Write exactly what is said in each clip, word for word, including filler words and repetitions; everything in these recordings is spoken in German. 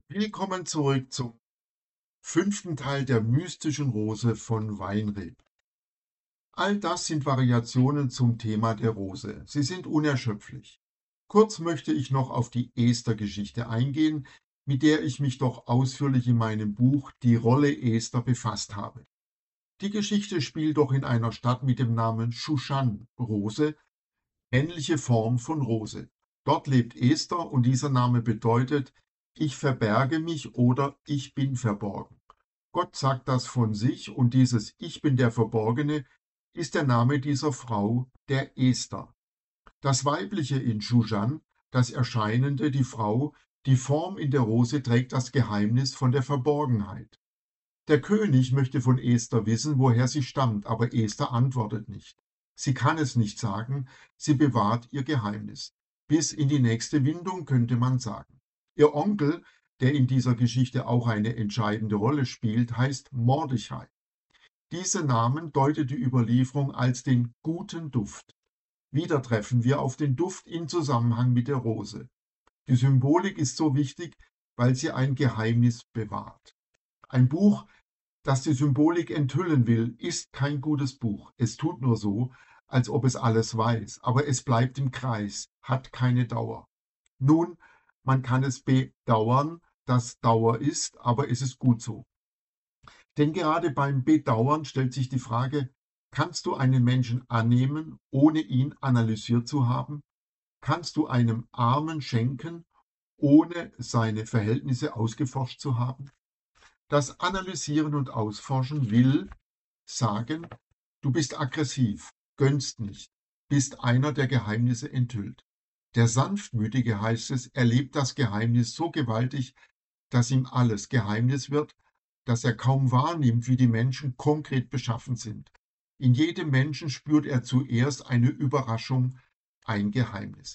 Willkommen zurück zum fünften Teil der mystischen Rose von Weinreb. All das sind Variationen zum Thema der Rose. Sie sind unerschöpflich. Kurz möchte ich noch auf die Esther-Geschichte eingehen, mit der ich mich doch ausführlich in meinem Buch Die Rolle Esther befasst habe. Die Geschichte spielt doch in einer Stadt mit dem Namen Shushan, Rose, männliche Form von Rose. Dort lebt Esther und dieser Name bedeutet, ich verberge mich oder ich bin verborgen. Gott sagt das von sich und dieses Ich bin der Verborgene ist der Name dieser Frau, der Esther. Das Weibliche in Shushan, das Erscheinende, die Frau, die Form in der Rose trägt das Geheimnis von der Verborgenheit. Der König möchte von Esther wissen, woher sie stammt, aber Esther antwortet nicht. Sie kann es nicht sagen, sie bewahrt ihr Geheimnis. Bis in die nächste Windung, könnte man sagen. Ihr Onkel, der in dieser Geschichte auch eine entscheidende Rolle spielt, heißt Mordechai. Diese Namen deutet die Überlieferung als den guten Duft. Wieder treffen wir auf den Duft in Zusammenhang mit der Rose. Die Symbolik ist so wichtig, weil sie ein Geheimnis bewahrt. Ein Buch, das die Symbolik enthüllen will, ist kein gutes Buch. Es tut nur so, als ob es alles weiß, aber es bleibt im Kreis, hat keine Dauer. Nun, man kann es bedauern, dass Dauer ist, aber es ist gut so. Denn gerade beim Bedauern stellt sich die Frage, kannst du einen Menschen annehmen, ohne ihn analysiert zu haben? Kannst du einem Armen schenken, ohne seine Verhältnisse ausgeforscht zu haben? Das Analysieren und Ausforschen will sagen, du bist aggressiv, gönnst nicht, bist einer, der Geheimnisse enthüllt. Der Sanftmütige, heißt es, erlebt das Geheimnis so gewaltig, dass ihm alles Geheimnis wird, dass er kaum wahrnimmt, wie die Menschen konkret beschaffen sind. In jedem Menschen spürt er zuerst eine Überraschung, ein Geheimnis.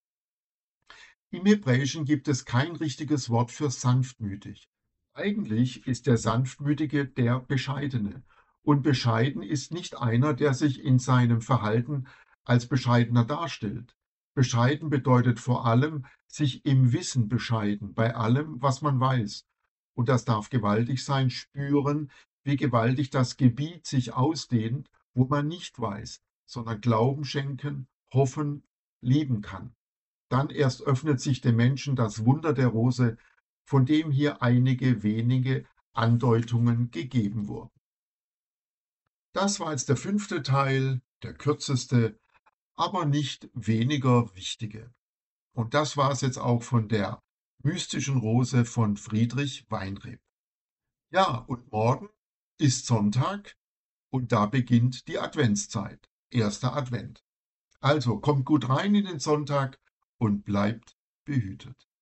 Im Hebräischen gibt es kein richtiges Wort für sanftmütig. Eigentlich ist der Sanftmütige der Bescheidene. Und bescheiden ist nicht einer, der sich in seinem Verhalten als bescheidener darstellt. Bescheiden bedeutet vor allem, sich im Wissen bescheiden, bei allem, was man weiß. Und das darf gewaltig sein, spüren, wie gewaltig das Gebiet sich ausdehnt, wo man nicht weiß, sondern Glauben schenken, hoffen, lieben kann. Dann erst öffnet sich dem Menschen das Wunder der Rose, von dem hier einige wenige Andeutungen gegeben wurden. Das war jetzt der fünfte Teil, der kürzeste, aber nicht weniger wichtige. Und das war es jetzt auch von der mystischen Rose von Friedrich Weinreb. Ja, und morgen ist Sonntag und da beginnt die Adventszeit, erster Advent. Also kommt gut rein in den Sonntag und bleibt behütet.